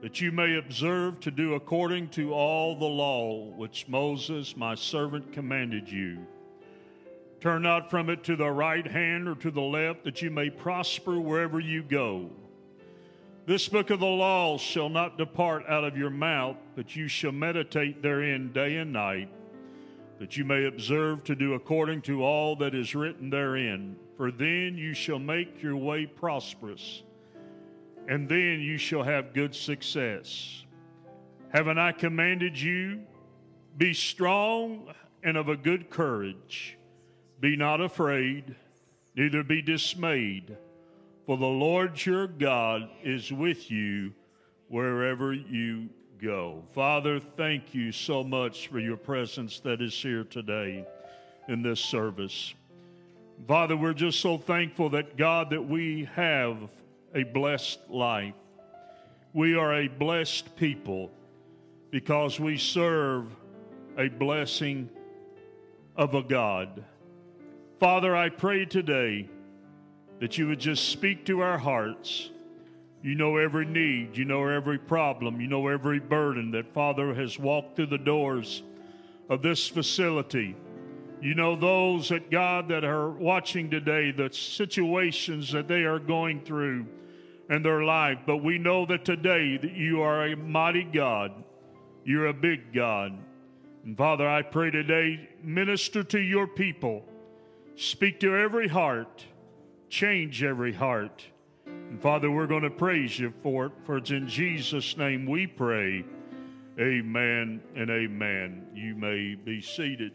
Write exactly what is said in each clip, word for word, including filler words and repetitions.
that you may observe to do according to all the law which Moses my servant commanded you. Turn not from it to the right hand or to the left, that you may prosper wherever you go. This book of the law shall not depart out of your mouth, but you shall meditate therein day and night, that you may observe to do according to all that is written therein. For then you shall make your way prosperous, and then you shall have good success. Haven't I commanded you? Be strong and of a good courage. Be not afraid, neither be dismayed, for the Lord your God is with you wherever you go. Father, thank you so much for your presence that is here today in this service. Father, we're just so thankful that, God, that we have a blessed life. We are a blessed people because we serve a blessing of a God. Father, I pray today that you would just speak to our hearts. You know every need. You know every problem. You know every burden that, Father, has walked through the doors of this facility. You know those that, God, that are watching today, the situations that they are going through in their life. But we know that today that you are a mighty God. You're a big God. And, Father, I pray today, minister to your people. Speak to every heart. Change every heart. And Father, we're going to praise you for it, for it's in Jesus' name we pray. Amen and amen. You may be seated.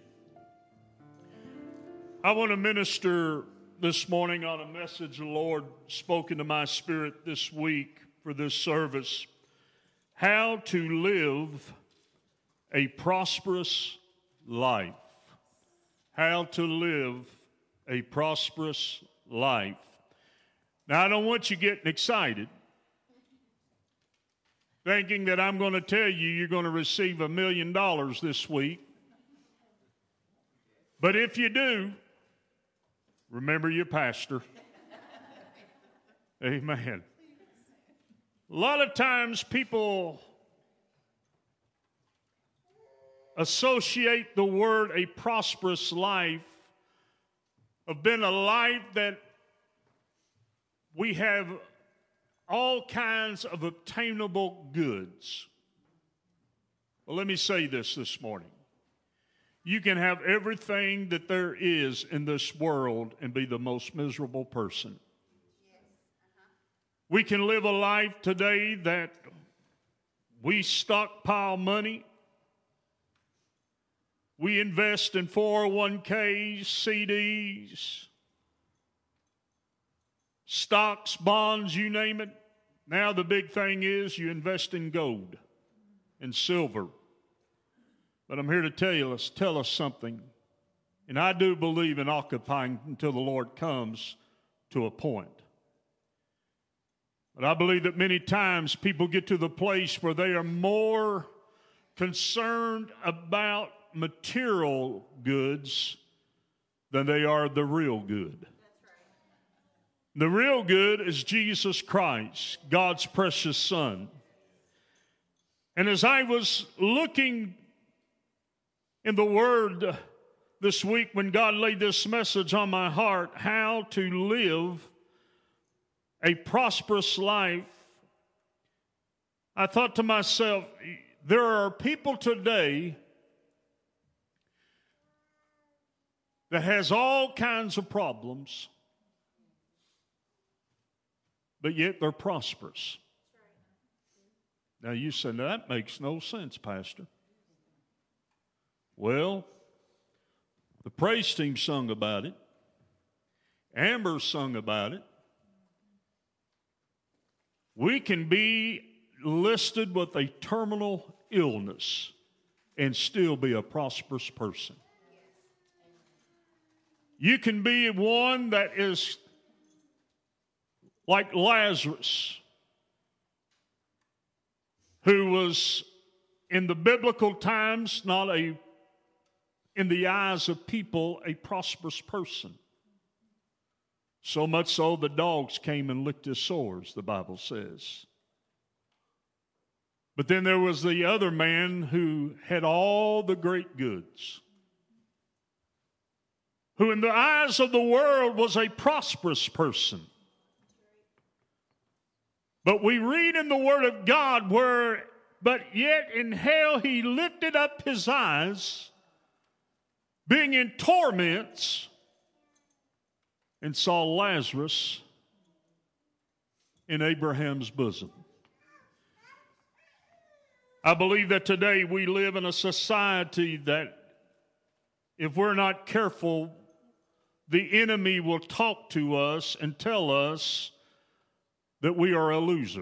I want to minister this morning on a message the Lord spoke into my spirit this week for this service. How to live a prosperous life. How to live a prosperous life. Now, I don't want you getting excited, thinking that I'm going to tell you you're going to receive a million dollars this week. But if you do, remember your pastor. Amen. A lot of times people associate the word a prosperous life of being a life that we have all kinds of obtainable goods. Well, let me say this this morning. You can have everything that there is in this world and be the most miserable person. Yes. Uh-huh. We can live a life today that we stockpile money. We invest in four oh one k's, C Ds, stocks, bonds, you name it. Now the big thing is you invest in gold and silver. But I'm here to tell you, let's tell us something. And I do believe in occupying until the Lord comes to a point. But I believe that many times people get to the place where they are more concerned about material goods than they are the real good. That's right. The real good is Jesus Christ, God's precious Son. And as I was looking in the Word this week when God laid this message on my heart, how to live a prosperous life, I thought to myself, there are people today that has all kinds of problems, but yet they're prosperous. Now you say, now that makes no sense, Pastor. Well, the praise team sung about it. Amber sung about it. We can be listed with a terminal illness and still be a prosperous person. You can be one that is like Lazarus, who was in the biblical times not a, in the eyes of people, a prosperous person. So much so the dogs came and licked his sores, the Bible says. But then there was the other man who had all the great goods, who in the eyes of the world was a prosperous person. But we read in the Word of God where, but yet in hell he lifted up his eyes, being in torments, and saw Lazarus in Abraham's bosom. I believe that today we live in a society that, if we're not careful, the enemy will talk to us and tell us that we are a loser,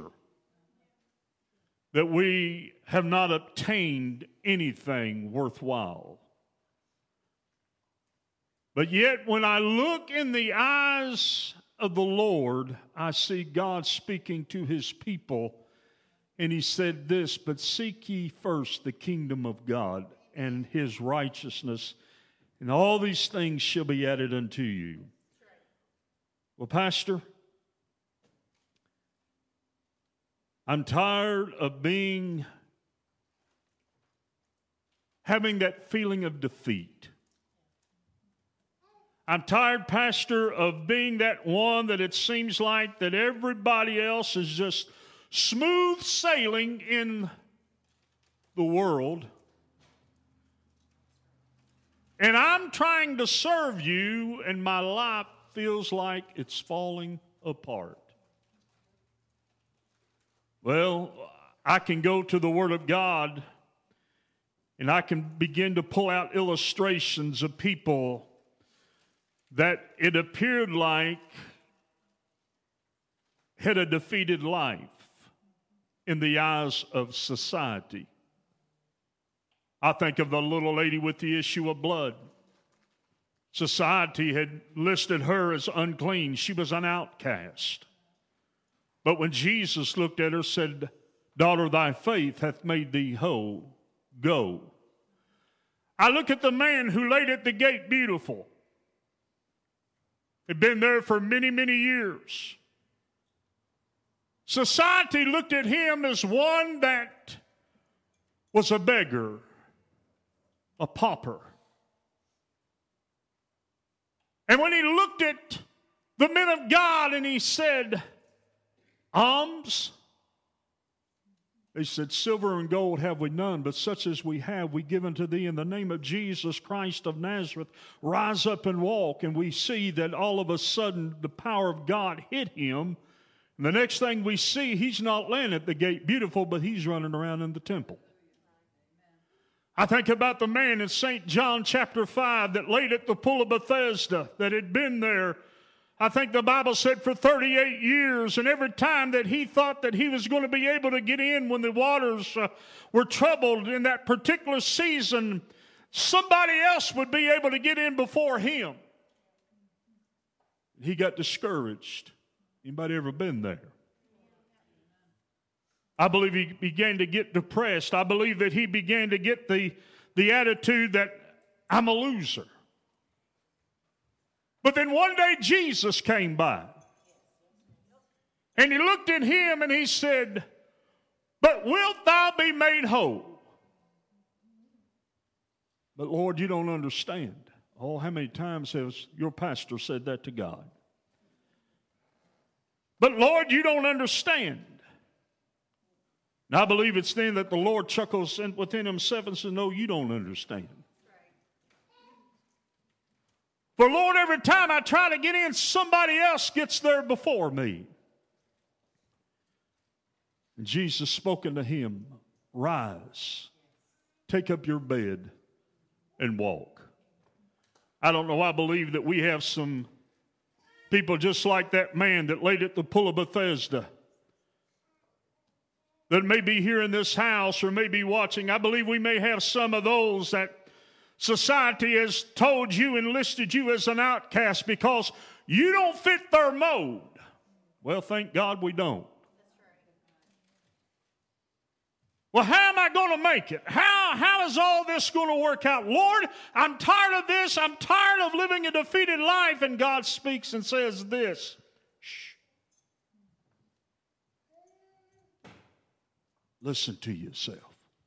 that we have not obtained anything worthwhile. But yet, when I look in the eyes of the Lord, I see God speaking to his people. And he said this, but seek ye first the kingdom of God and his righteousness, and all these things shall be added unto you. Well, Pastor, I'm tired of being, having that feeling of defeat. I'm tired, Pastor, of being that one that it seems like that everybody else is just smooth sailing in the world. And I'm trying to serve you, and my life feels like it's falling apart. Well, I can go to the Word of God, and I can begin to pull out illustrations of people that it appeared like had a defeated life in the eyes of society. I think of the little lady with the issue of blood. Society had listed her as unclean. She was an outcast. But when Jesus looked at her, said, "Daughter, thy faith hath made thee whole. Go." I look at the man who laid at the gate beautiful. Had been there for many, many years. Society looked at him as one that was a beggar, a pauper. And when he looked at the men of God and he said, "Alms," they said, "Silver and gold have we none, but such as we have we give unto thee in the name of Jesus Christ of Nazareth. Rise up and walk." And we see that all of a sudden the power of God hit him. And the next thing we see, he's not laying at the gate beautiful, but he's running around in the temple. I think about the man in Saint John chapter five that laid at the pool of Bethesda, that had been there, I think the Bible said, for thirty-eight years. And every time that he thought that he was going to be able to get in when the waters uh, were troubled in that particular season, somebody else would be able to get in before him. He got discouraged. Anybody ever been there? I believe he began to get depressed. I believe that he began to get the, the attitude that I'm a loser. But then one day Jesus came by. And he looked at him and he said, "But wilt thou be made whole?" But Lord, you don't understand. Oh, how many times has your pastor said that to God? But Lord, you don't understand. And I believe it's then that the Lord chuckles within himself and says, "No, you don't understand. For Lord, every time I try to get in, somebody else gets there before me." And Jesus spoke unto him, "Rise, take up your bed, and walk." I don't know, I believe that we have some people just like that man that laid at the pool of Bethesda, that may be here in this house or may be watching. I believe we may have some of those that society has told you and listed you as an outcast because you don't fit their mold. Well, thank God we don't. Well, how am I going to make it? How, how is all this going to work out? Lord, I'm tired of this. I'm tired of living a defeated life. And God speaks and says this. Shh. listen to yourself.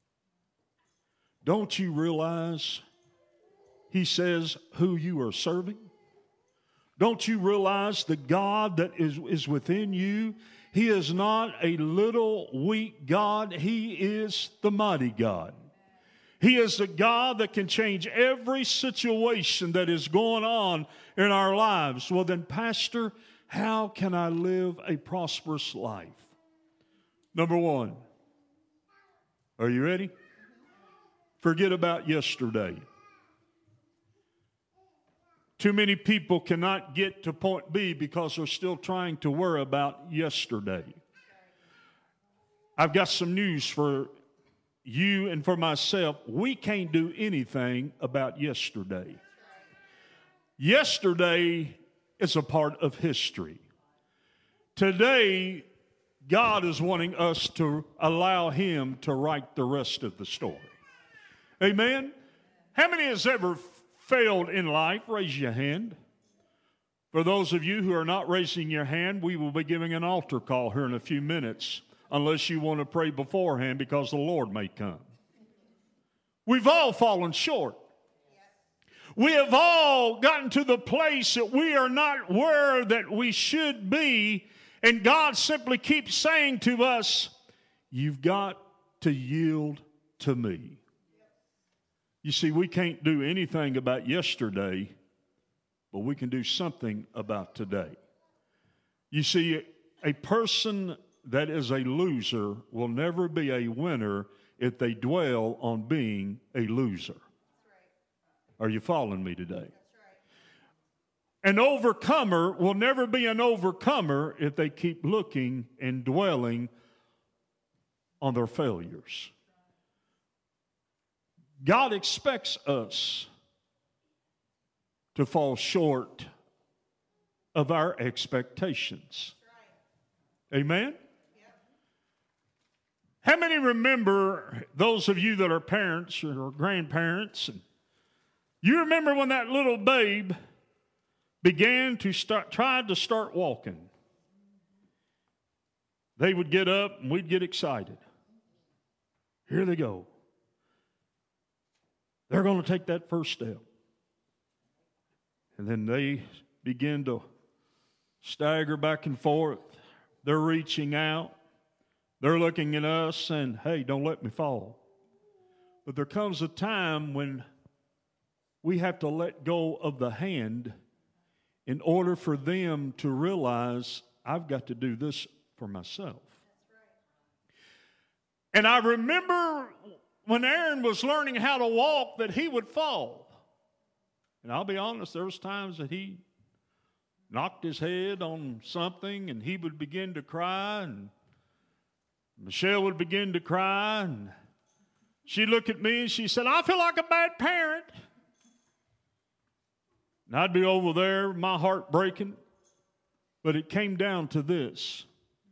Don't you realize he says who you are serving? Don't you realize the God that is, is within you? He is not a little weak God. He is the mighty God. He is the God that can change every situation that is going on in our lives. Well then, Pastor, how can I live a prosperous life? Number one, are you ready? Forget about yesterday. Too many people cannot get to point B because they're still trying to worry about yesterday. I've got some news for you and for myself. We can't do anything about yesterday. Yesterday is a part of history. Today, God is wanting us to allow Him to write the rest of the story. Amen? How many has ever failed in life? Raise your hand. For those of you who are not raising your hand, we will be giving an altar call here in a few minutes, unless you want to pray beforehand because the Lord may come. We've all fallen short. We have all gotten to the place that we are not where that we should be, and God simply keeps saying to us, you've got to yield to me. You see, we can't do anything about yesterday, but we can do something about today. You see, a person that is a loser will never be a winner if they dwell on being a loser. Are you following me today? An overcomer will never be an overcomer if they keep looking and dwelling on their failures. God expects us to fall short of our expectations. Amen? How many remember, those of you that are parents or grandparents, and you remember when that little babe began to start, tried to start walking? They would get up and we'd get excited. Here they go. They're going to take that first step. And then they begin to stagger back and forth. They're reaching out. They're looking at us and, hey, don't let me fall. But there comes a time when we have to let go of the hand in order for them to realize I've got to do this for myself. And I remember when Aaron was learning how to walk that he would fall. And I'll be honest, there was times that he knocked his head on something and he would begin to cry, and Michelle would begin to cry, and she'd look at me and she said, I feel like a bad parent. And I'd be over there, my heart breaking. But it came down to this.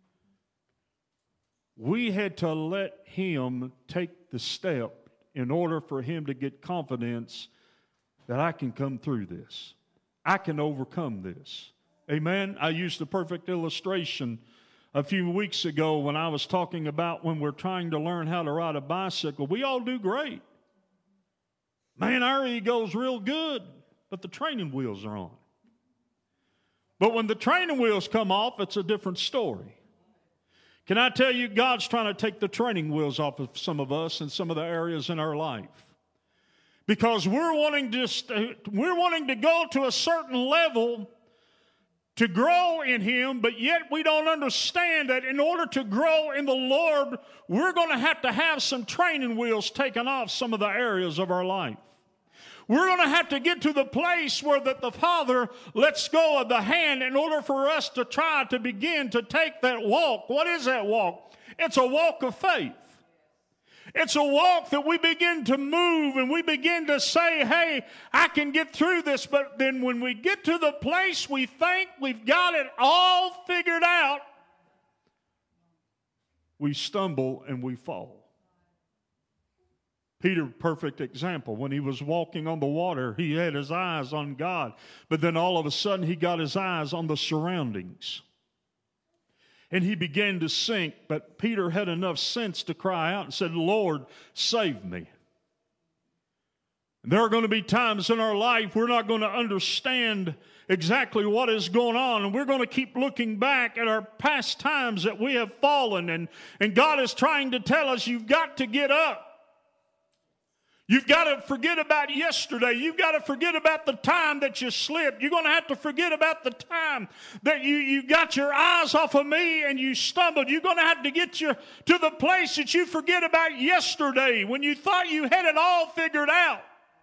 We had to let him take the step in order for him to get confidence that I can come through this. I can overcome this. Amen? I used the perfect illustration a few weeks ago when I was talking about when we're trying to learn how to ride a bicycle. We all do great. Man, our ego's real good, but the training wheels are on. But when the training wheels come off, it's a different story. Can I tell you, God's trying to take the training wheels off of some of us in some of the areas in our life. Because we're wanting to, st- we're wanting to go to a certain level to grow in Him, but yet we don't understand that in order to grow in the Lord, we're going to have to have some training wheels taken off some of the areas of our life. We're going to have to get to the place where that the Father lets go of the hand in order for us to try to begin to take that walk. What is that walk? It's a walk of faith. It's a walk that we begin to move and we begin to say, hey, I can get through this. But then when we get to the place we think we've got it all figured out, we stumble and we fall. Peter, perfect example. When he was walking on the water, he had his eyes on God. But then all of a sudden, he got his eyes on the surroundings. and he began to sink. But Peter had enough sense to cry out and said, Lord, save me. And there are going to be times in our life we're not going to understand exactly what is going on, and we're going to keep looking back at our past times that we have fallen, and, and God is trying to tell us, you've got to get up. You've got to forget about yesterday. You've got to forget about the time that you slipped. You're going to have to forget about the time that you, you got your eyes off of me and you stumbled. You're going to have to get you to the place that you forget about yesterday when you thought you had it all figured out.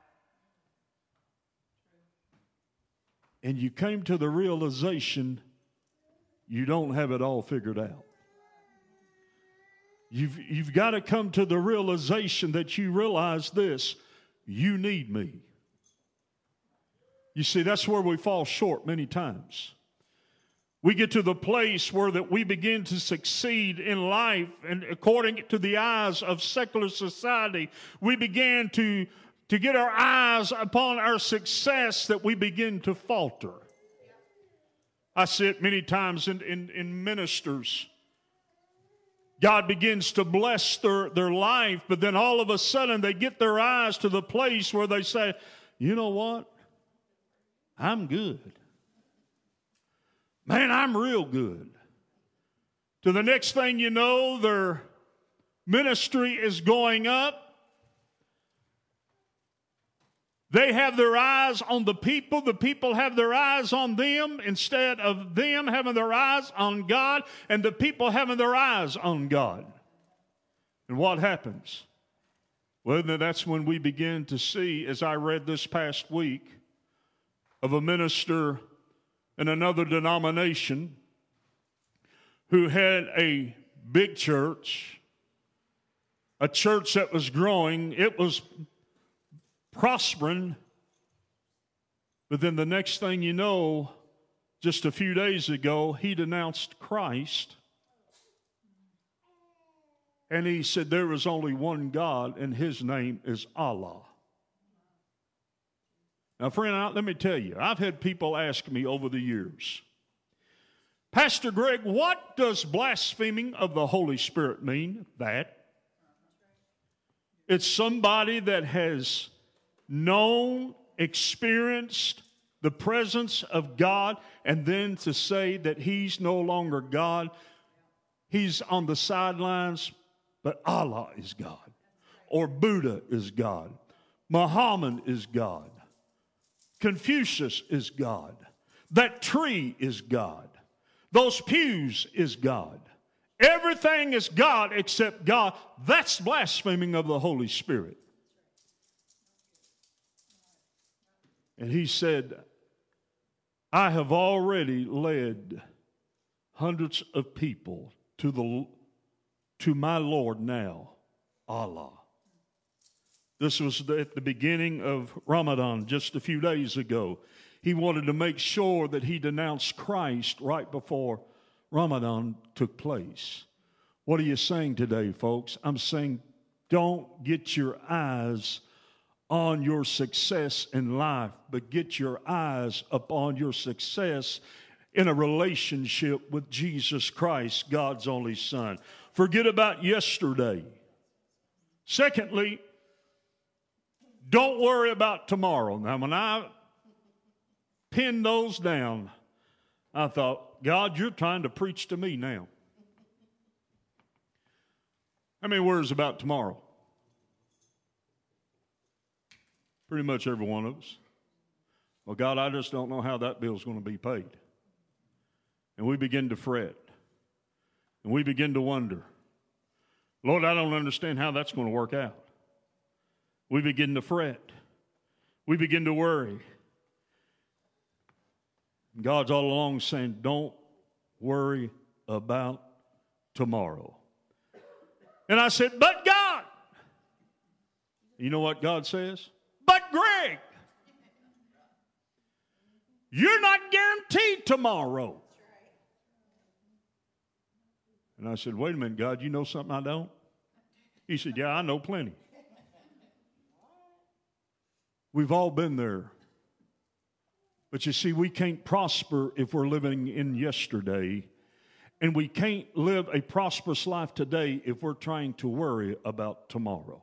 And you came to the realization you don't have it all figured out. You've, you've got to come to the realization that you realize this, you need me. You see, that's where we fall short many times. We get to the place where that we begin to succeed in life, and according to the eyes of secular society, we begin to, to get our eyes upon our success that we begin to falter. I see it many times in, in, in ministers. God begins to bless their, their life, but then all of a sudden they get their eyes to the place where they say, you know what? I'm good. Man, I'm real good. To the next thing you know, their ministry is going up. They have their eyes on the people. The people have their eyes on them instead of them having their eyes on God and the people having their eyes on God. And what happens? Well, that's when we begin to see, as I read this past week, of a minister in another denomination who had a big church, a church that was growing. It was prospering, but then the next thing you know, just a few days ago, he denounced Christ, and he said there is only one God, and his name is Allah. Now, friend, let me tell you, I've had people ask me over the years, Pastor Greg, what does blaspheming of the Holy Spirit mean? That it's somebody that has known, experienced the presence of God, and then to say that he's no longer God, he's on the sidelines, but Allah is God, or Buddha is God, Muhammad is God, Confucius is God, that tree is God, those pews is God, everything is God except God. That's blaspheming of the Holy Spirit. And he said, I have already led hundreds of people to the to my Lord now, Allah. This was at the beginning of Ramadan just a few days ago. He wanted to make sure that he denounced Christ right before Ramadan took place. What are you saying today, folks? I'm saying don't get your eyes on your success in life, but get your eyes upon your success in a relationship with Jesus Christ, God's only Son. Forget about yesterday. Secondly, don't worry about tomorrow. Now, when I pinned those down, I thought, God, you're trying to preach to me now. How many worries about tomorrow? Pretty much every one of us. Well, God, I just don't know how that bill's going to be paid. And we begin to fret. And we begin to wonder, Lord, I don't understand how that's going to work out. We begin to fret. We begin to worry. And God's all along saying, don't worry about tomorrow. And I said, but God. You know what God says? But Greg, you're not guaranteed tomorrow. And I said, wait a minute, God, you know something I don't? He said, yeah, I know plenty. We've all been there. But you see, we can't prosper if we're living in yesterday And we can't live a prosperous life today if we're trying to worry about tomorrow.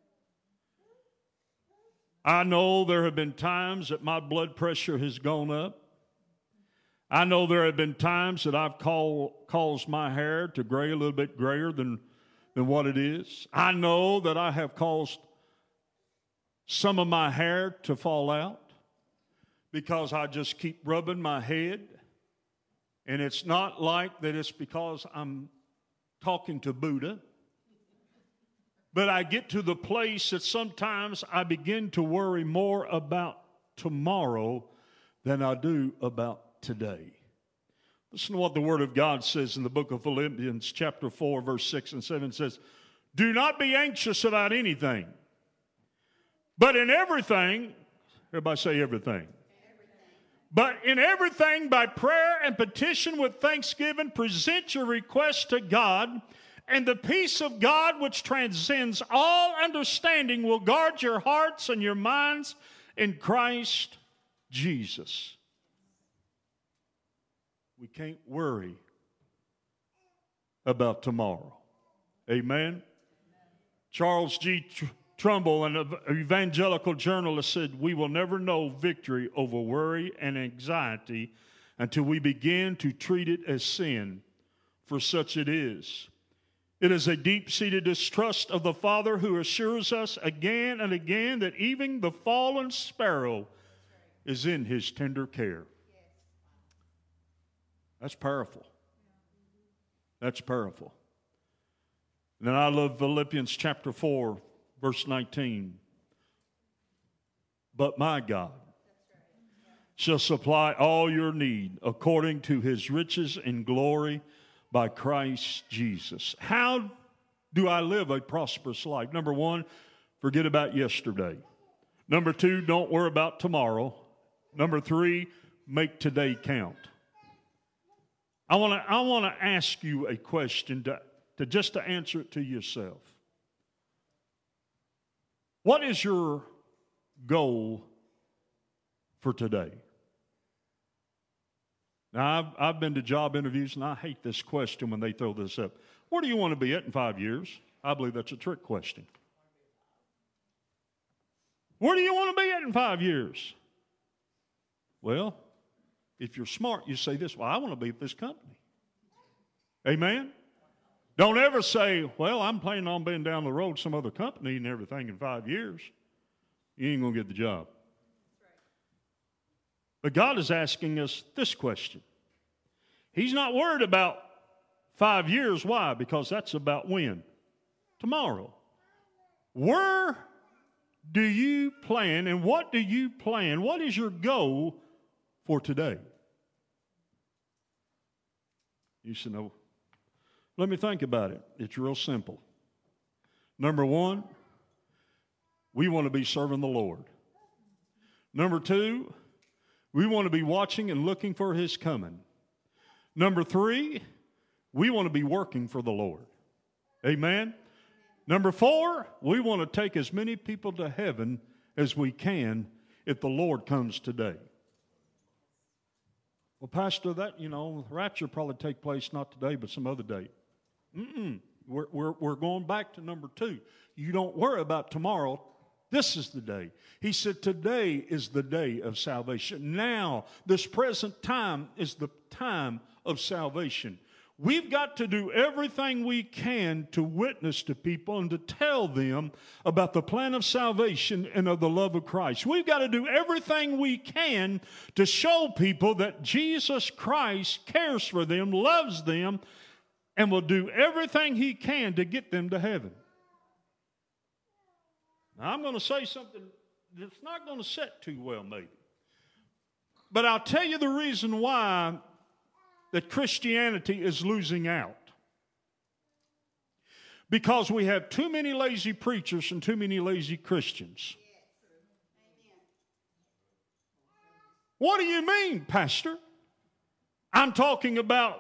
I know there have been times that my blood pressure has gone up. I know there have been times that I've call, caused my hair to gray a little bit grayer than, than what it is. I know that I have caused some of my hair to fall out because I just keep rubbing my head. And it's not like that it's because I'm talking to Buddha. But I get to the place that sometimes I begin to worry more about tomorrow than I do about today. Listen to what the Word of God says in the book of Philippians chapter four, verse six and seven. It says, do not be anxious about anything, but in everything, everybody say everything. But in everything, by prayer and petition with thanksgiving, present your requests to God, and the peace of God, which transcends all understanding, will guard your hearts and your minds in Christ Jesus. We can't worry about tomorrow. Amen? Charles G. Trumbull, an evangelical journalist, said, we will never know victory over worry and anxiety until we begin to treat it as sin, for such it is. It is a deep-seated distrust of the Father who assures us again and again that even the fallen sparrow is in his tender care. That's powerful. That's powerful. And then I love Philippians chapter four, verse nineteen. But my God shall supply all your need according to his riches in glory by Christ Jesus. How do I live a prosperous life? Number one, forget about yesterday. Number two, don't worry about tomorrow. Number three, make today count. I want to I want to ask you a question to, to just to answer it to yourself. What is your goal for today? Now, I've, I've been to job interviews, and I hate this question when they throw this up. Where do you want to be at in five years? I believe that's a trick question. Where do you want to be at in five years? Well, if you're smart, you say this, well, I want to be at this company. Amen? Don't ever say, well, I'm planning on being down the road some other company and everything in five years. You ain't going to get the job. But God is asking us this question. He's not worried about five years. Why? Because that's about when? Tomorrow. Where do you plan and what do you plan? What is your goal for today? You should know. Let me think about it. It's real simple. Number one, we want to be serving the Lord. Number two, we want to be watching and looking for his coming. Number three, we want to be working for the Lord. Amen? Number four, we want to take as many people to heaven as we can if the Lord comes today. Well, Pastor, that, you know, rapture probably take place not today, but some other day. Mm-mm. We're, we're, we're going back to number two. You don't worry about tomorrow. This is the day. He said today is the day of salvation. Now, this present time is the time of salvation. We've got to do everything we can to witness to people and to tell them about the plan of salvation and of the love of Christ. We've got to do everything we can to show people that Jesus Christ cares for them, loves them, and will do everything he can to get them to heaven. Now, I'm going to say something that's not going to sit too well, maybe. But I'll tell you the reason why that Christianity is losing out. Because we have too many lazy preachers and too many lazy Christians. What do you mean, Pastor? I'm talking about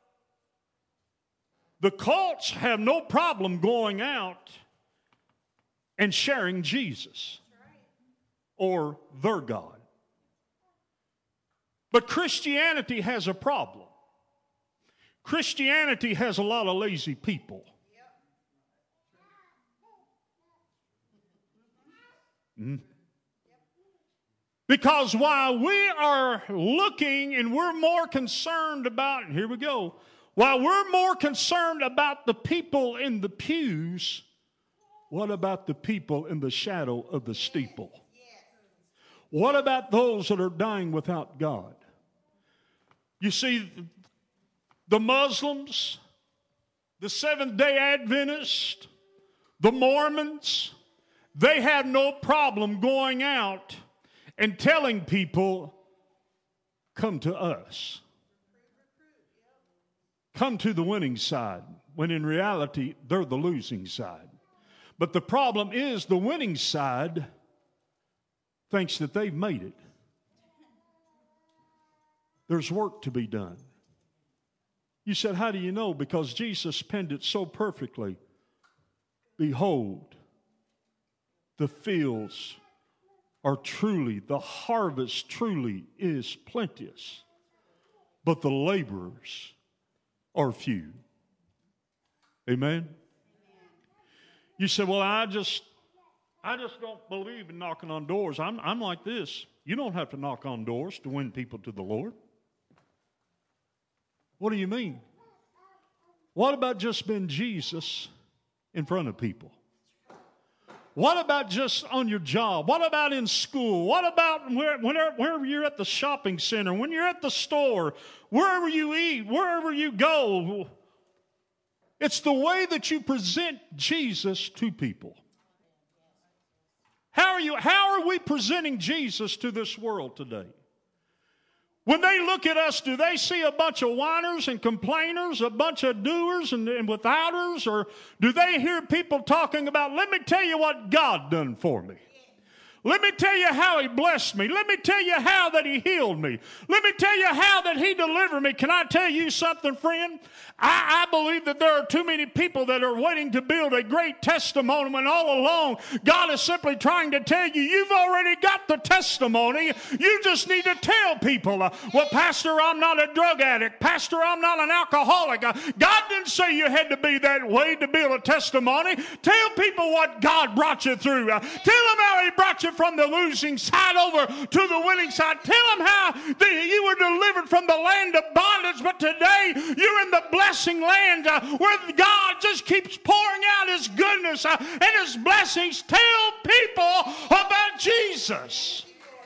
the cults have no problem going out and sharing Jesus or their God. But Christianity has a problem. Christianity has a lot of lazy people. Mm. Because while we are looking and we're more concerned about, and here we go, while we're more concerned about the people in the pews, what about the people in the shadow of the steeple? What about those that are dying without God? You see, the Muslims, the Seventh-day Adventists, the Mormons, they have no problem going out and telling people, come to us. Come to the winning side, when in reality, they're the losing side. But the problem is the winning side thinks that they've made it. There's work to be done. You said, how do you know? Because Jesus penned it so perfectly. Behold, the fields are truly, the harvest truly is plenteous, but the laborers are few. Amen? You say, well, I just, I just don't believe in knocking on doors. I'm, I'm like this. You don't have to knock on doors to win people to the Lord. What do you mean? What about just being Jesus in front of people? What about just on your job? What about in school? What about where, whenever, wherever you're at the shopping center, when you're at the store, wherever you eat, wherever you go? It's the way that you present Jesus to people. How are you, how are we presenting Jesus to this world today? When they look at us, do they see a bunch of whiners and complainers, a bunch of doers and, and withouters? Or do they hear people talking about, let me tell you what God done for me? Let me tell you how He blessed me. Let me tell you how that He healed me. Let me tell you how that He delivered me. Can I tell you something, friend? I, I believe that there are too many people that are waiting to build a great testimony when all along God is simply trying to tell you, you've already got the testimony. You just need to tell people, uh, well, Pastor, I'm not a drug addict. Pastor, I'm not an alcoholic. Uh, God didn't say you had to be that way to build a testimony. Tell people what God brought you through. Uh, tell them how He brought you from the losing side over to the winning side. Tell them how the, you were delivered from the land of bondage, but today you're in the blessing land uh, where God just keeps pouring out His goodness uh, and His blessings. Tell people about Jesus.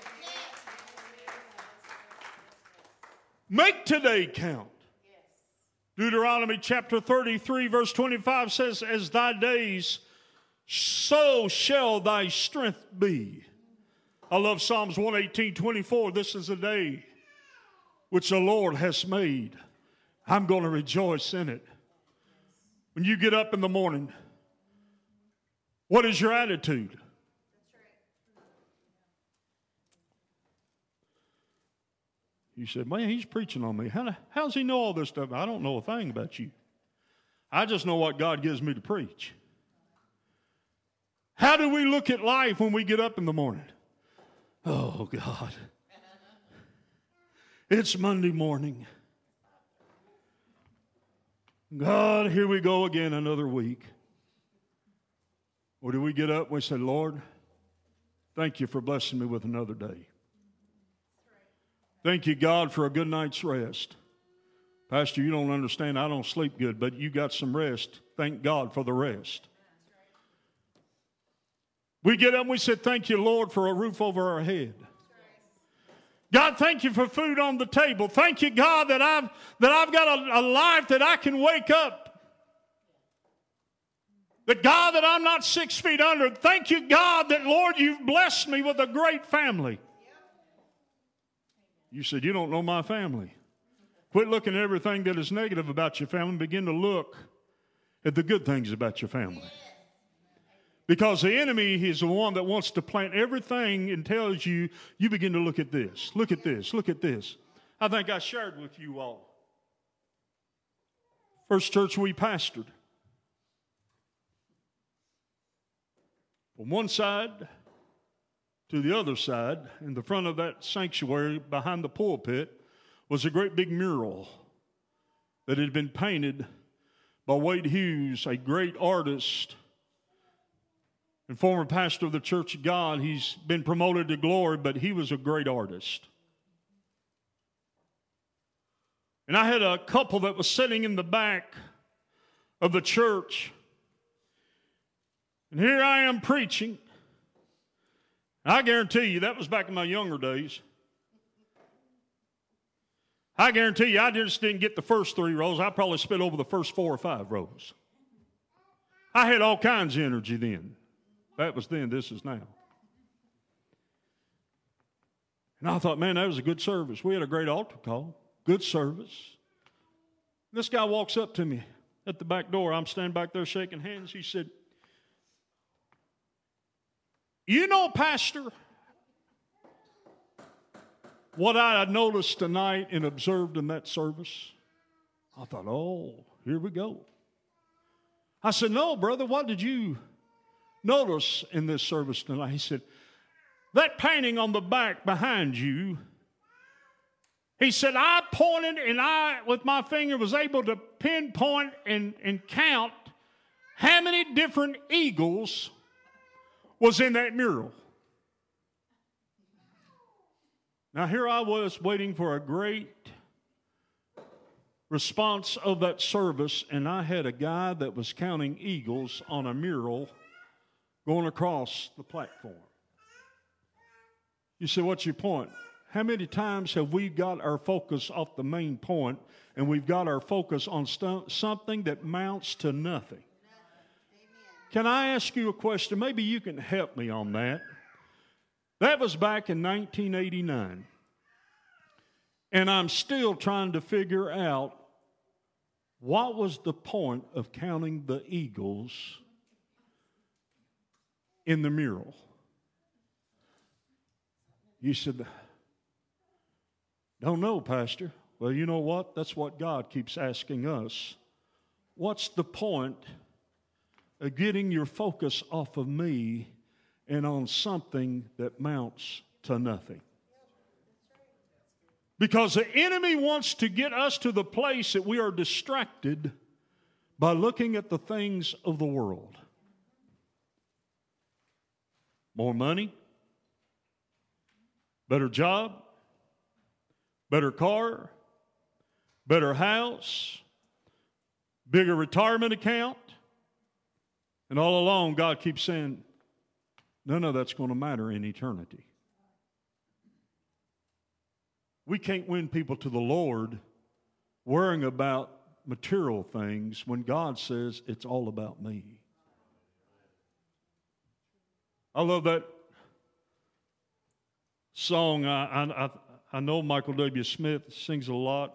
Make today count. Deuteronomy chapter thirty-three verse twenty-five says, as thy days, so shall thy strength be. I love Psalms one eighteen, twenty-four. This is a day which the Lord has made. I'm going to rejoice in it. When you get up in the morning, what is your attitude? You said, man, he's preaching on me. How, how does he know all this stuff? I don't know a thing about you. I just know what God gives me to preach. How do we look at life when we get up in the morning? Oh, God. It's Monday morning. God, here we go again, another week. Or do we get up and we say, Lord, thank you for blessing me with another day. Thank you, God, for a good night's rest. Pastor, you don't understand. I don't sleep good, but you got some rest. Thank God for the rest. We get up and we say, thank you, Lord, for a roof over our head. God, thank you for food on the table. Thank you, God, that I've, that I've got a, a life that I can wake up. That, God, that I'm not six feet under. Thank you, God, that, Lord, you've blessed me with a great family. You said, you don't know my family. Quit looking at everything that is negative about your family and begin to look at the good things about your family. Because the enemy is the one that wants to plant everything and tells you, you begin to look at this, look at this, look at this. I think I shared with you all. First church we pastored. From one side to the other side, in the front of that sanctuary behind the pulpit, was a great big mural that had been painted by Wade Hughes, a great artist and former pastor of the Church of God. He's been promoted to glory, but he was a great artist. And I had a couple that was sitting in the back of the church. And here I am preaching. I guarantee you, that was back in my younger days. I guarantee you, I just didn't get the first three rows. I probably spit over the first four or five rows. I had all kinds of energy then. That was then, this is now. And I thought, man, that was a good service. We had a great altar call. Good service. This guy walks up to me at the back door. I'm standing back there shaking hands. He said, you know, Pastor, what I had noticed tonight and observed in that service? I thought, oh, here we go. I said, no, brother, what did you notice in this service tonight? He said, that painting on the back behind you, he said, I pointed and I, with my finger, was able to pinpoint and, and count how many different eagles was in that mural. Now, here I was waiting for a great response of that service, and I had a guy that was counting eagles on a mural going across the platform. You say, what's your point? How many times have we got our focus off the main point and we've got our focus on st- something that amounts to nothing? Can I ask you a question? Maybe you can help me on that. That was back in nineteen eighty-nine. And I'm still trying to figure out what was the point of counting the eagles in the mural. You said, don't know, Pastor. Well, you know what? That's what God keeps asking us. What's the point of getting your focus off of me and on something that amounts to nothing? Because the enemy wants to get us to the place that we are distracted by looking at the things of the world. More money, better job, better car, better house, bigger retirement account. And all along, God keeps saying, none of that's going to matter in eternity. We can't win people to the Lord worrying about material things when God says it's all about me. I love that song. I, I, I know Michael W. Smith sings a lot.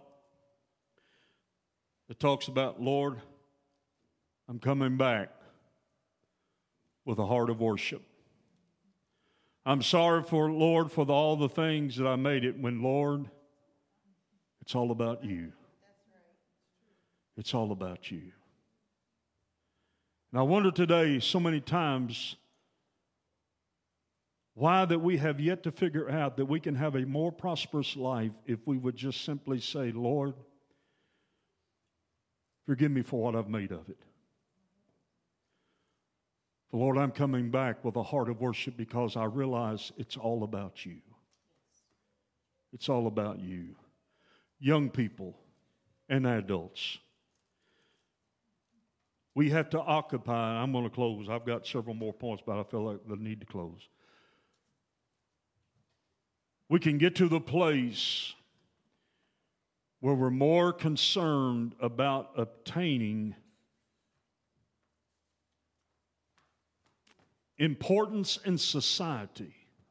It talks about, Lord, I'm coming back with a heart of worship. I'm sorry for, Lord, for the, all the things that I made it when, Lord, it's all about you. It's all about you. And I wonder today, so many times, why that we have yet to figure out that we can have a more prosperous life if we would just simply say, Lord, forgive me for what I've made of it. For Lord, I'm coming back with a heart of worship because I realize it's all about you. It's all about you. Young people and adults, we have to occupy. I'm going to close. I've got several more points, but I feel like I need to close. We can get to the place where we're more concerned about obtaining importance in society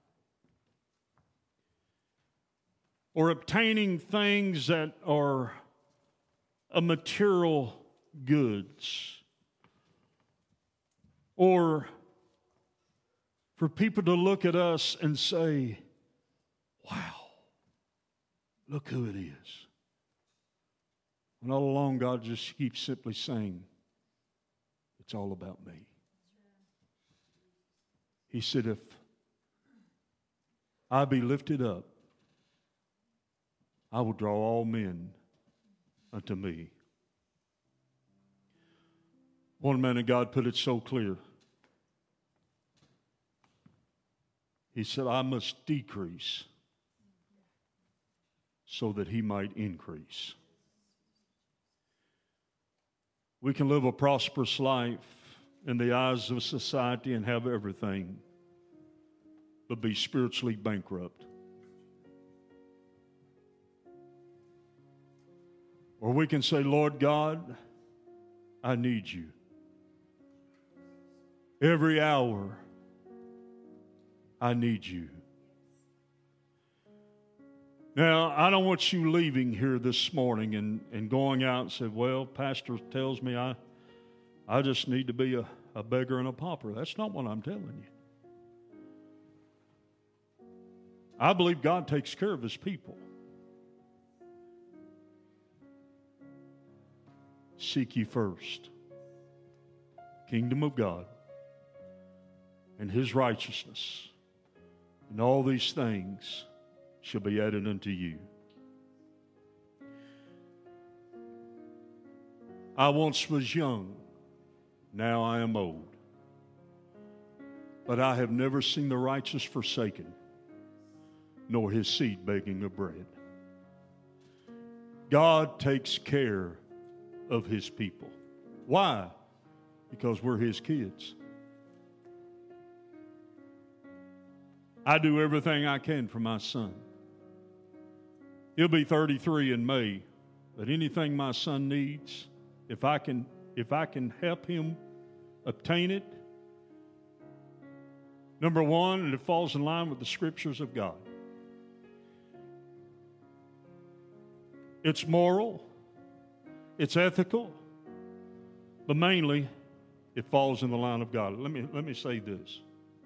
or obtaining things that are a material goods, or for people to look at us and say, wow, look who it is. And all along, God just keeps simply saying, it's all about me. He said, if I be lifted up, I will draw all men unto me. One man of God put it so clear. He said, I must decrease so that he might increase. We can live a prosperous life in the eyes of society and have everything, but be spiritually bankrupt. Or we can say, Lord God, I need you. Every hour, I need you. Now, I don't want you leaving here this morning and, and going out and say, well, pastor tells me I, I just need to be a, a beggar and a pauper. That's not what I'm telling you. I believe God takes care of his people. Seek ye first kingdom of God and his righteousness, and all these things shall be added unto you. I once was young, now I am old, but I have never seen the righteous forsaken, nor his seed begging of bread. God takes care of his people. Why? Because we're his kids. I do everything I can for my son. He'll be thirty-three in May, but anything my son needs, if I can, if I can help him obtain it, number one, and it falls in line with the scriptures of God. It's moral, it's ethical, but mainly it falls in the line of God. Let me, let me say this.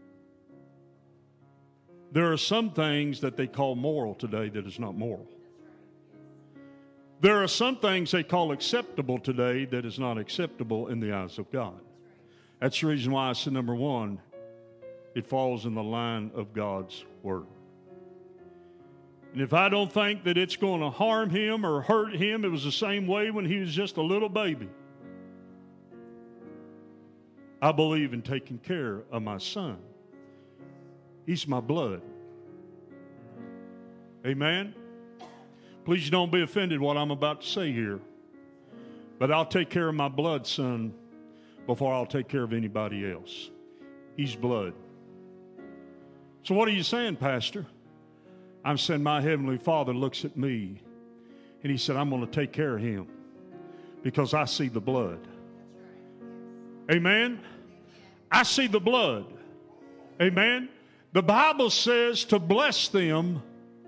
There are some things that they call moral today that is not moral. There are some things they call acceptable today that is not acceptable in the eyes of God. That's the reason why I said, number one, it falls in the line of God's Word. And if I don't think that it's going to harm him or hurt him, it was the same way when he was just a little baby. I believe in taking care of my son. He's my blood. Amen? Please don't be offended what I'm about to say here. But I'll take care of my blood son before I'll take care of anybody else. He's blood. So what are you saying, Pastor? I'm saying my Heavenly Father looks at me and he said, I'm going to take care of him because I see the blood. Amen? I see the blood. Amen? The Bible says to bless them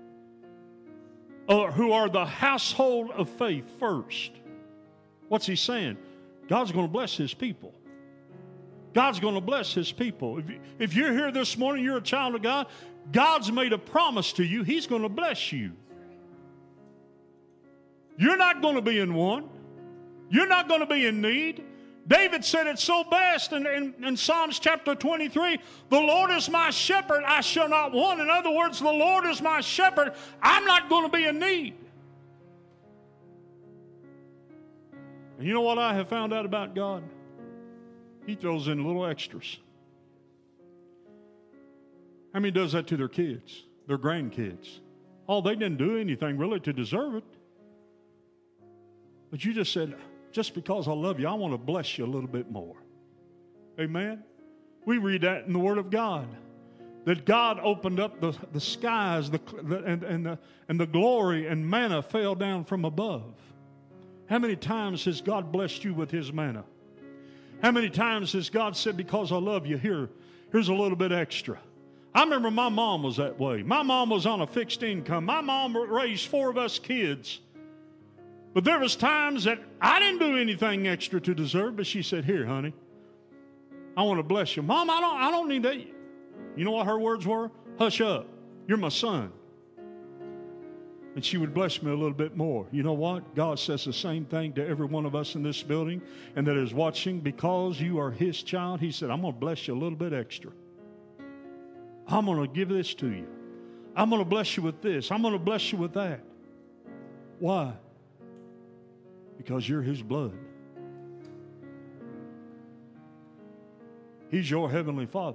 uh, who are the household of faith first. What's he saying? God's going to bless his people. God's going to bless his people. If, you, if you're here this morning, you're a child of God, God's made a promise to you. He's going to bless you. You're not going to be in want. You're not going to be in need. David said it so best in, in, in Psalms chapter twenty-three, the Lord is my shepherd, I shall not want. In other words, the Lord is my shepherd, I'm not going to be in need. And you know what I have found out about God? He throws in little extras. How many does that to their kids, their grandkids? Oh, they didn't do anything really to deserve it. But you just said, just because I love you, I want to bless you a little bit more. Amen? We read that in the Word of God. That God opened up the, the skies the, the, and, and, the, and the glory and manna fell down from above. How many times has God blessed you with his manna? How many times has God said, because I love you, here, here's a little bit extra? I remember my mom was that way. My mom was on a fixed income. My mom raised four of us kids. But there was times that I didn't do anything extra to deserve, but she said, here, honey, I want to bless you. Mom, I don't, I don't need that. You know what her words were? Hush up. You're my son. And she would bless me a little bit more. You know what? God says the same thing to every one of us in this building and that is watching. Because you are his child, he said, I'm going to bless you a little bit extra. I'm going to give this to you. I'm going to bless you with this. I'm going to bless you with that. Why? Because you're his blood. He's your heavenly Father.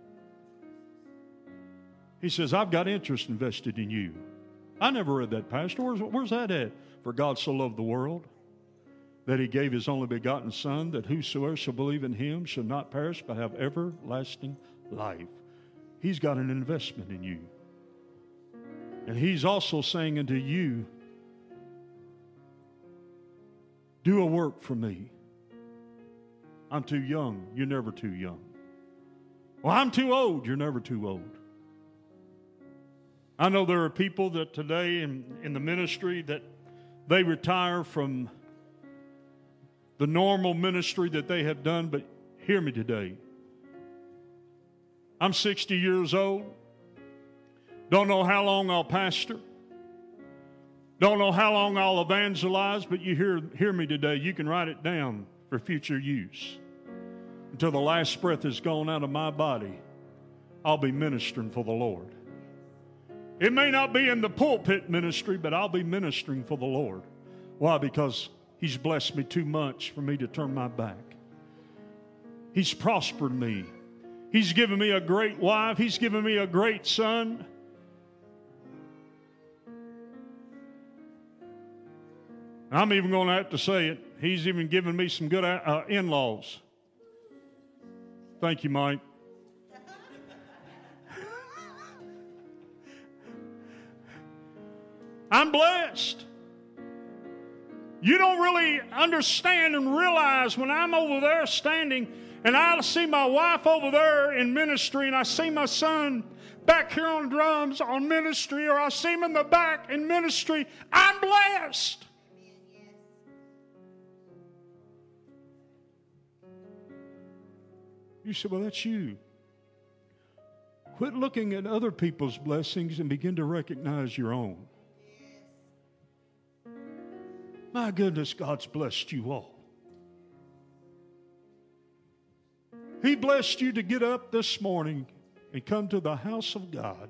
He says, I've got interest invested in you. I never read that, Pastor. Where's, where's that at? For God so loved the world that he gave his only begotten Son, that whosoever shall believe in him shall not perish but have everlasting life. He's got an investment in you. And he's also saying unto you, do a work for me. I'm too young. You're never too young. Well, I'm too old. You're never too old. I know there are people that today in, in the ministry that they retire from the normal ministry that they have done, but hear me today. I'm sixty years old. Don't know how long I'll pastor. Don't know how long I'll evangelize, but you hear, hear me today. You can write it down for future use. Until the last breath is gone out of my body, I'll be ministering for the Lord. It may not be in the pulpit ministry, but I'll be ministering for the Lord. Why? Because he's blessed me too much for me to turn my back. He's prospered me. He's given me a great wife. He's given me a great son. I'm even going to have to say it. He's even given me some good uh, in-laws. Thank you, Mike. I'm blessed. You don't really understand and realize when I'm over there standing and I see my wife over there in ministry and I see my son back here on drums on ministry, or I see him in the back in ministry, I'm blessed. You say, well, that's you. Quit looking at other people's blessings and begin to recognize your own. My goodness, God's blessed you all. He blessed you to get up this morning and come to the house of God.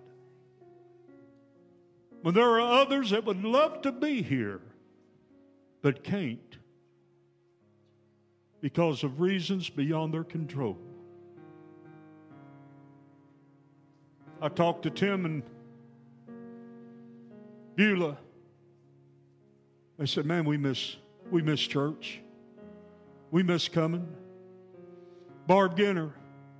When there are others that would love to be here, but can't because of reasons beyond their control. I talked to Tim and Beulah. They said, man, we miss, we miss church. We miss coming. Barb Ginner,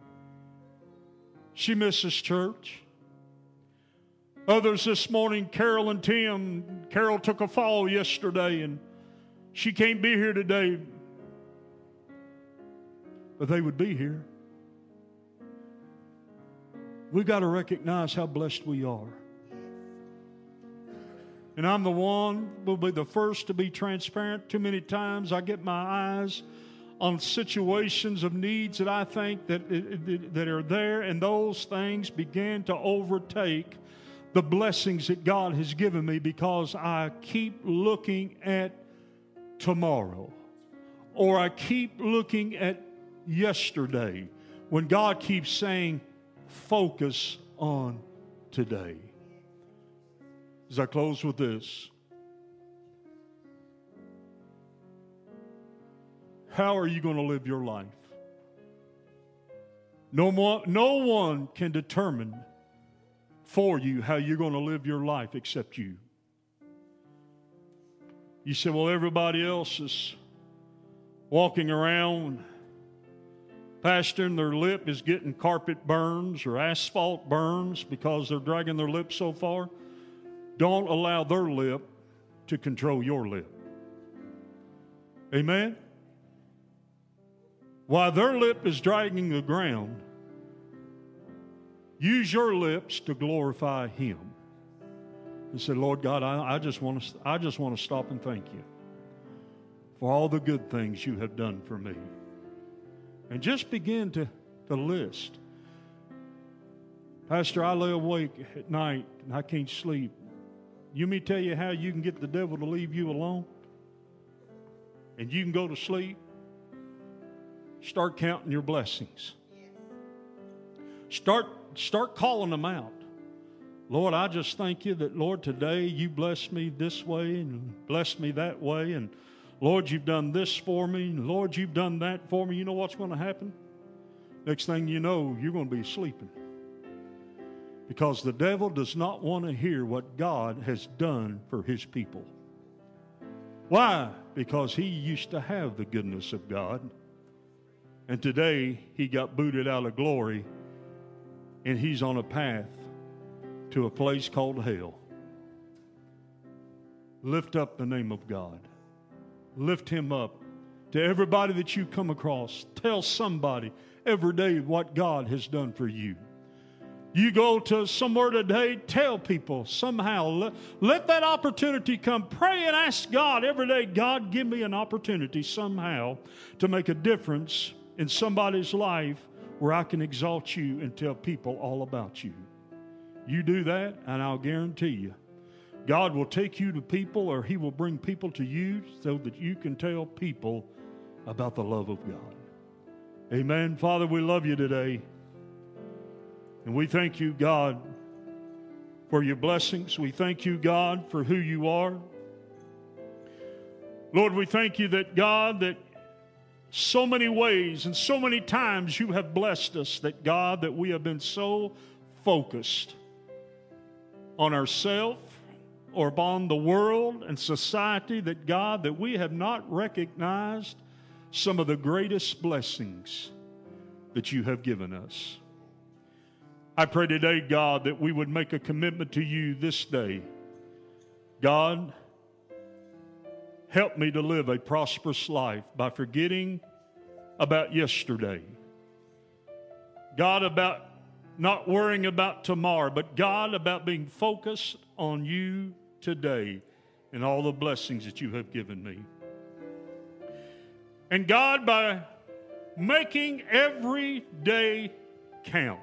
she misses church. Others this morning, Carol and Tim. Carol took a fall yesterday and she can't be here today. But they would be here. We've got to recognize how blessed we are. And I'm the one, will be the first to be transparent. Too many times I get my eyes on situations of needs that I think that, that are there, and those things begin to overtake the blessings that God has given me because I keep looking at tomorrow, or I keep looking at yesterday, when God keeps saying, focus on today. As I close with this, how are you going to live your life? No more, no one can determine for you how you're going to live your life except you. You say, well, everybody else is walking around, Pastor, and their lip is getting carpet burns or asphalt burns because they're dragging their lip so far. Don't allow their lip to control your lip. Amen? While their lip is dragging the ground, use your lips to glorify Him. And say, Lord God, I, I just want to I just want to stop and thank you for all the good things you have done for me. And just begin to, to list. Pastor, I lay awake at night and I can't sleep. You may tell you how you can get the devil to leave you alone and you can go to sleep. Start counting your blessings. Start, start calling them out. Lord, I just thank you that, Lord, today you blessed me this way and blessed me that way. And, Lord, you've done this for me. And, Lord, you've done that for me. You know what's going to happen? next thing you know, you're going to be sleeping. Because the devil does not want to hear what God has done for his people. Why? Because he used to have the goodness of God. And today, he got booted out of glory, and he's on a path to a place called hell. Lift up the name of God. Lift him up. To everybody that you come across, tell somebody every day what God has done for you. You go to somewhere today, tell people somehow. Let, let that opportunity come. Pray and ask God every day, God, give me an opportunity somehow to make a difference in somebody's life where I can exalt you and tell people all about you. You do that, and I'll guarantee you, God will take you to people, or he will bring people to you so that you can tell people about the love of God. Amen. Father, we love you today. And we thank you, God, for your blessings. We thank you, God, for who you are. Lord, we thank you that, God, that so many ways and so many times you have blessed us, that, God, that we have been so focused on ourselves or upon the world and society that, God, that we have not recognized some of the greatest blessings that you have given us. I pray today, God, that we would make a commitment to you this day. God, help me to live a prosperous life by forgetting about yesterday. God, about not worrying about tomorrow, but God, about being focused on you today and all the blessings that you have given me. And God, by making every day count,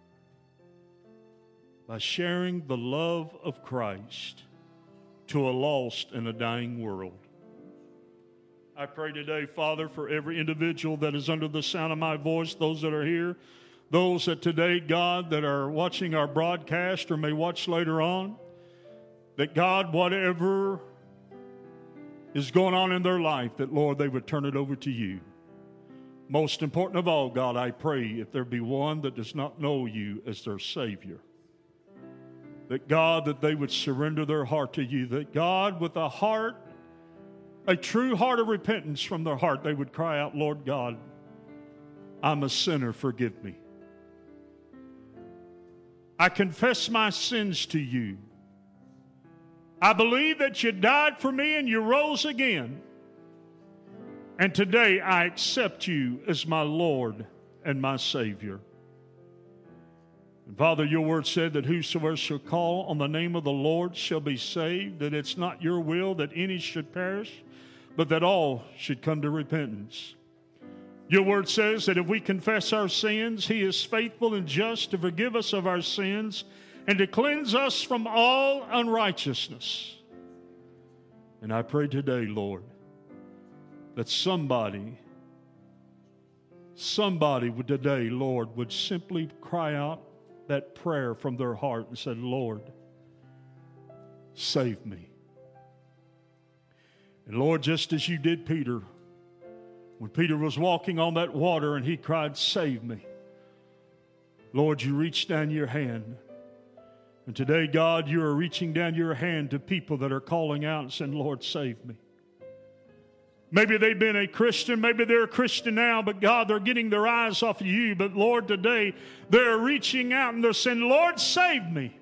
by sharing the love of Christ to a lost and a dying world. I pray today, Father, for every individual that is under the sound of my voice, those that are here, those that today, God, that are watching our broadcast or may watch later on, that God, whatever is going on in their life, that, Lord, they would turn it over to you. Most important of all, God, I pray if there be one that does not know you as their Savior, that, God, that they would surrender their heart to you, that, God, with a heart, a true heart of repentance from their heart, they would cry out, Lord God, I'm a sinner, forgive me. I confess my sins to you. I believe that you died for me and you rose again. And today I accept you as my Lord and my Savior. And Father, your word said that whosoever shall call on the name of the Lord shall be saved, that it's not your will that any should perish, but that all should come to repentance. Your word says that if we confess our sins, he is faithful and just to forgive us of our sins and to cleanse us from all unrighteousness. And I pray today, Lord, that somebody, somebody would today, Lord, would simply cry out that prayer from their heart and said, Lord, save me. And Lord, just as you did Peter, when Peter was walking on that water and he cried, save me. Lord, you reached down your hand. And today, God, you are reaching down your hand to people that are calling out and saying, Lord, save me. Maybe they've been a Christian, maybe they're a Christian now, but God, they're getting their eyes off of you. But Lord, today, they're reaching out and they're saying, Lord, save me.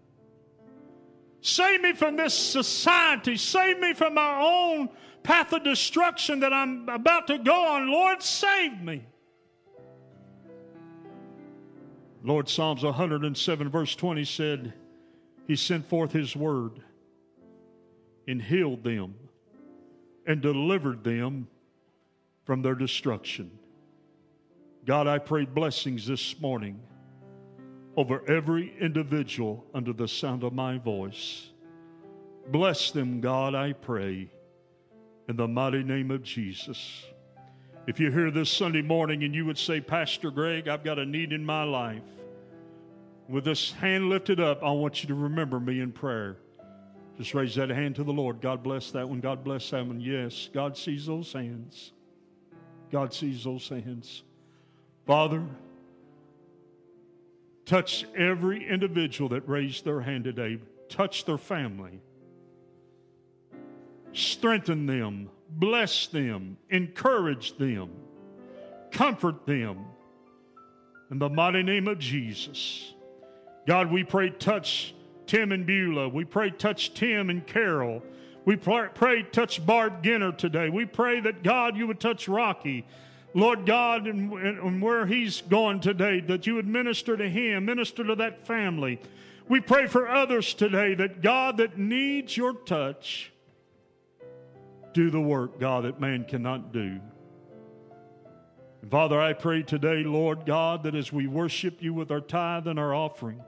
Save me from this society. Save me from my own path of destruction that I'm about to go on. Lord, save me. Lord, Psalms one hundred seven verse twenty said, he sent forth his word and healed them and delivered them from their destruction. God, I pray blessings this morning over every individual under the sound of my voice. Bless them, God, I pray, in the mighty name of Jesus. If you're here this Sunday morning and you would say, Pastor Greg, I've got a need in my life, with this hand lifted up, I want you to remember me in prayer. Just raise that hand to the Lord. God bless that one. God bless that one. Yes, God sees those hands. God sees those hands. Father, Touch every individual that raised their hand today. Touch their family. Strengthen them. Bless them. Encourage them. Comfort them. In the mighty name of Jesus. God, we pray touch Tim and Beulah. We pray touch Tim and Carol. We pray, pray touch Barb Ginner today. We pray that, God, you would touch Rocky. Lord God, and, and where he's gone today, that you would minister to him, minister to that family. We pray for others today that, God, that needs your touch, do the work, God, that man cannot do. And Father, I pray today, Lord God, that as we worship you with our tithe and our offering,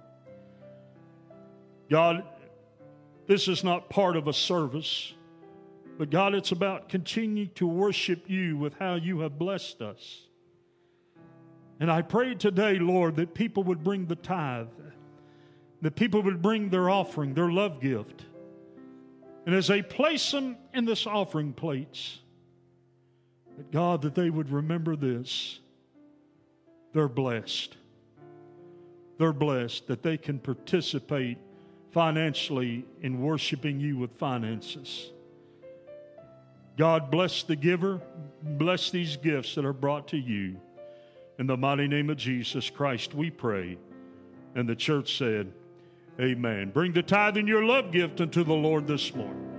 God, this is not part of a service, but God, it's about continuing to worship you with how you have blessed us. And I pray today, Lord, that people would bring the tithe, that people would bring their offering, their love gift. And as they place them in this offering plates, that God, that they would remember this. They're blessed. They're blessed that they can participate financially in worshiping you with finances. God, bless the giver. Bless these gifts that are brought to you. In the mighty name of Jesus Christ, we pray. And the church said, amen. Bring the tithe and your love gift unto the Lord this morning.